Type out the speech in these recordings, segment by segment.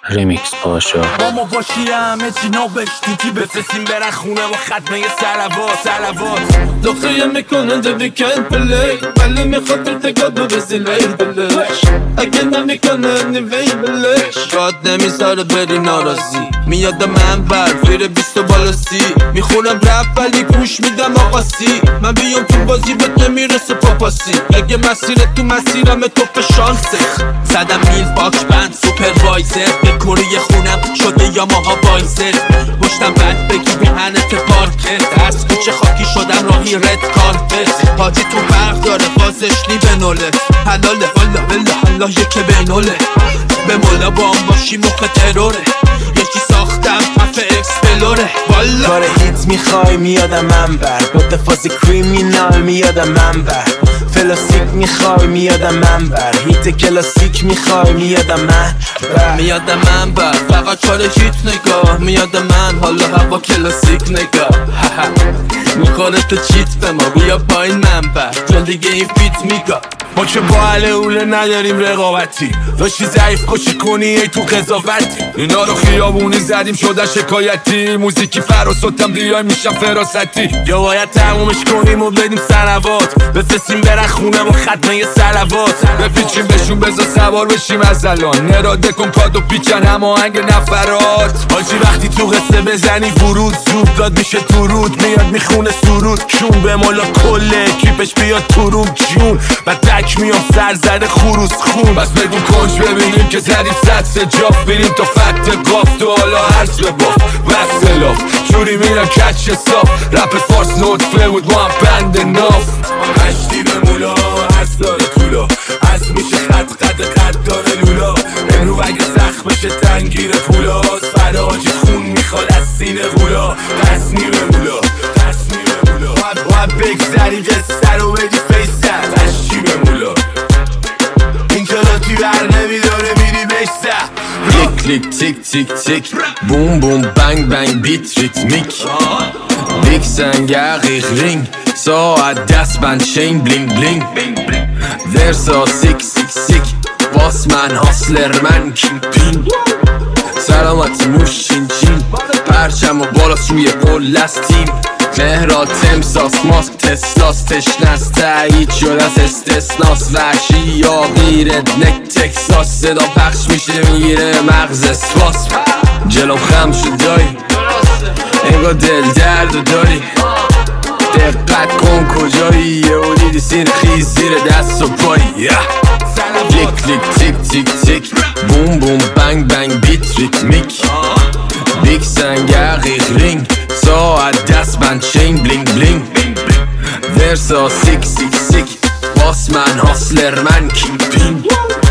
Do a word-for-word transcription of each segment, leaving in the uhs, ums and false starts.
ریمیکس پاشا با ما باشی همه چی نابشتوتی بفرستیم برن خونه و ختمه سلوات سلوات دختره میکنن ده ویکند پلی ولی میخواد ارتگاد رو بسیلی بلش اگه نمیکنن نوی بلش شاد نمیذاره بری ناراضی میاد من بر ویر بیست و بالا سی میخونم رپ ولی گوش میدم آقاسی من بیام تو بازی بهت نمیرسه پاپاسی اگه مسیرت تو مسیرم توپ شانسه زدم میل باکش بند سوپروایزر به کوری خونم شده یا ماها بایزر پشتم بند بگی به هنت پارکت از کوچه خاکی شدم راهی رد کارپت حاجی تو برق داره بازش لی به نوله حلاله والا والا حالا یکه به نوله به مولا با هم باشی موقع تروره یکی ساختم حرف اکسپلوره والا کار هیت میخوای میادم من بر با دفاز کریمینال میادم من بر فلاسیک میخوای میادم من بر هیت کلاسیک میخوای میادم من بر میادم من بر فقط کار هیت نگاه میادم من حالا هوا کلاسیک نگاه میکنه تو چیت به ما بیا پایین من بر چون دیگه این فیت میگاه ما که با اهل اوله نداریم رقابتی داشتی ضعیف کشی کنی ای تو قضاوتی اینا رو خیابونی زدیم شدن شکایتی موزیکی فراسوتم بیای میشم فراستی یا باید تمومش کنیم و بدیم سلوات بفرستیم برن خونه و ختمه سلوات بپیچیم بهشون بذار سوار بشیم از الان نراده کن کادو پیچن هماهنگ نفرات حاجی وقتی تو قصه بزنی ورود زود داد میشه درود میاد میخونه سرود کون به مولا کله کیپش بیاد تو روم جون و تک میام سر زده خروس خون بس بگون کنج ببینیم که زدیم سطس جاف بریم تا فت قاف تو حالا هرس بباف بس الاف جوری میرم کچ صاف رپ فارس نوت فلود ما هم بند ناف هشتی به مولا هست داره طولا هست میشه خط قد قد داره لولا امرو اگه سخت بشه تنگیر پولاست فردا حاجی خون میخواد از سینه غولا تصنیم مولا تصنیم مولا باید بگذریم که سر رو بدی فیسر هشتی به مولا اینجا لاتی بر نمیداره میری بشتر کلیک کلیک تیک تیک تیک بوم بوم بنگ بنگ بیت ریتمیک بیگ سنگ غیق رینگ ساعت دست بند چین بلینگ بلینگ ورسا سیک سیک سیک باس من هاسلر من کینگ پین سلامتی نوش چین چین پرچم و بالا سوی قول لستیم مهرات تمساس ماسک تسلاس تشنس تایید شد از استثناس وحشی یا غیرت نک تکساس صدا پخش میشه میگیره مغز اسواس جلوم خم شد دایی انگار دل درد داری دقت کن کجایی یه و دیدی سین خیز زیر دست و پایی کلیک کلیک تیک تیک تیک بوم بوم بنگ بنگ بیت ریتمیک بیگ سنگ غیق رینگ ساعت دست بند چین بلینگ بلینگ ورسا سیک سیک سیک باس من هاسلر من کینگ پین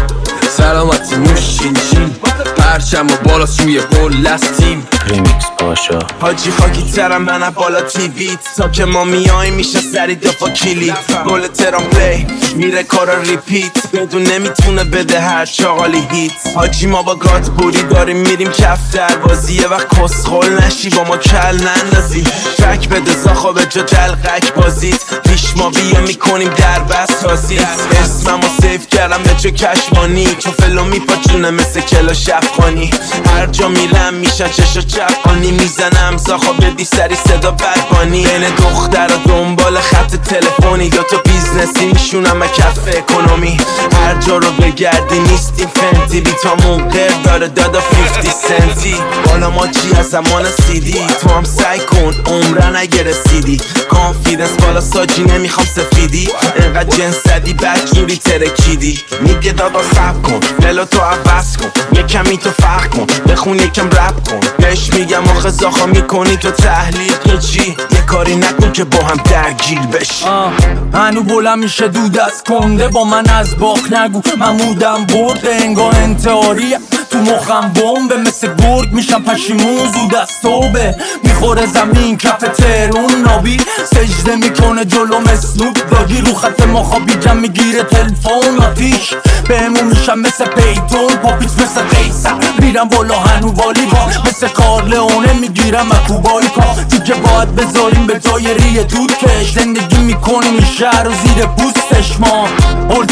سلامتی نوش چین چین پرچم و بالا سوی قول لستیم ریمیکس پاشا حاجی خاکی ترم من بالا تیویت تا که ما میای میشه سری دفا کلید گل ترام پلی میره کارا ریپیت بدون نمیتونه بده هر چاقالی هیت حاجی ما با گات بوری داریم میریم کف در بازی یه وقت کسخل نشی با ما کل نندازی تک بده زاخا به جا دلقک بازیت پیش ما بیا میکنیم در بس تازیت اسممو سیف کردم به جا کشمانی چون فلو میپاچونه مثل کلا شفخانی هر جا میرم میشن چشا چپانی میزنم زاخا بدی سری صدا بدبانی بین دختر و دنبال خط تلفنی یا تو بیزنسی میشونم کف اکونومی هر جا رو بگردی نیستی فنتی بی تا موقع داره دادا فیفتی سنتی بالا ما چی از زمان سیدی تو هم سعی کن عمره نگه رسیدی کانفیدنس بالا ساجی نمیخوام سفیدی انقدر جنس زدی بد جوری ترکیدی میگه دادا صبر کن دلو تو عوض کن یکمی تو فرق کن بخون یکم رپ کن بهش میگم آخه زاخا میکنی تو تحلیل که چی یه کاری نکن که با هم درگیر بشی هنو بلند میشه دود از کنده با من از باخ نگو من مودم برده انگار انتحاریه تو مخم بمبه مثل گرگ میشم پشیمون زود از توبه میخوره زمین کف تهرون نابی سجده میکنه جلوم اسنوب داگی رو خط ما خوابی جمع میگیره تلفون آتیش بهمون میشم مثل پیتون پاپیت مثل قیصر میرم بالا هنو والیبال مثل کارلئونه میگیرم اکوبایی کار دیگه باید بذاریم به جای ریه دود کش زندگی میکنیم این شهر و زیر پوستش ما اولد سکول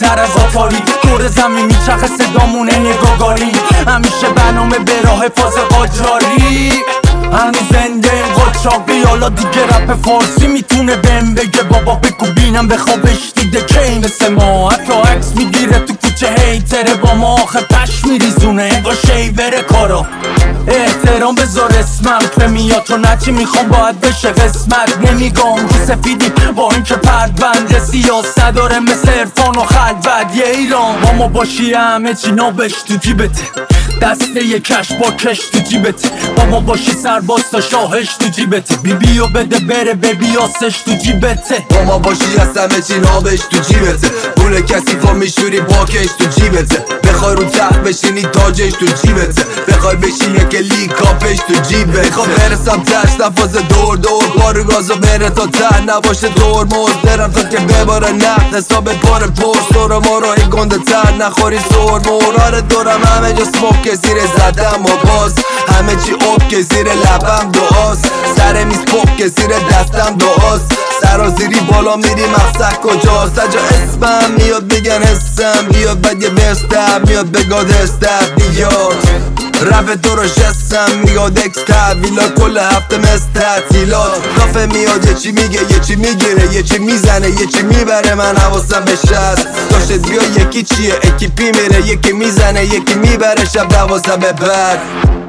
تر از آتاری دور زمین میچرخه صدامونه نگاگاری همیشه برنامه به راه فاز قاجاری هنوز زنده این قاچاقی حالا دیگه رپ فارسی میتونه بهم بگه بابا بگو بینم بخوابش دیده کی مثل ما حتی عکس میگیره تو کوچه هیتره با ما آخه پش میریزونه انگار شیوره کارا احترام بذار اسمم که میاد چون هرچی میخوام باید بشه قسمت نمیگم رو سفیدی با اینکه پرونده سیاست داره مثل عرفان و خلوت یه ایران با ما باشی همه چی نابش تو جیبته دسته یه کش با کش تو جیبته با ما باشی سرباز تا شاهش تو جیبته بی بی و بده بره ببی آسش تو جیبته با ما باشی از همه چی نابش تو جیبته پول کسی فا میشوری باکش تو جیبته بخوای رو تخت بشینی تاجش تو جیبته بخوای بشی یک لیکاپش تو جیبه بخوام برسم تشت نفاز دور دور بارو گازو بره تا ته نباشه دور موز برم تا که بباره نقد حساب پاره پرس دور ما رو ای گنده تر نخوری سور مورار دورم همه جا سموک که زیر زدم و باز همه چی اوب که زیر لبم دعاست سر میز پوک که زیر دستم دعاست سرازیری بالا میری مقصد کجاست اجا اسمم میاد بگن حسم بیاد بد یه برستم میاد بگاد هستم بیاد رفت تو رو شستم میاد اکس تحویلا کل هفته مثل تعطیلات کافه میاد یه چی میگه یه چی میگیره یه چی میزنه یه چی میبره من حواسم به شست داشت بیا یکی چیه اکیپی میره یکی میزنه یکی میبره شب دوازده به بعد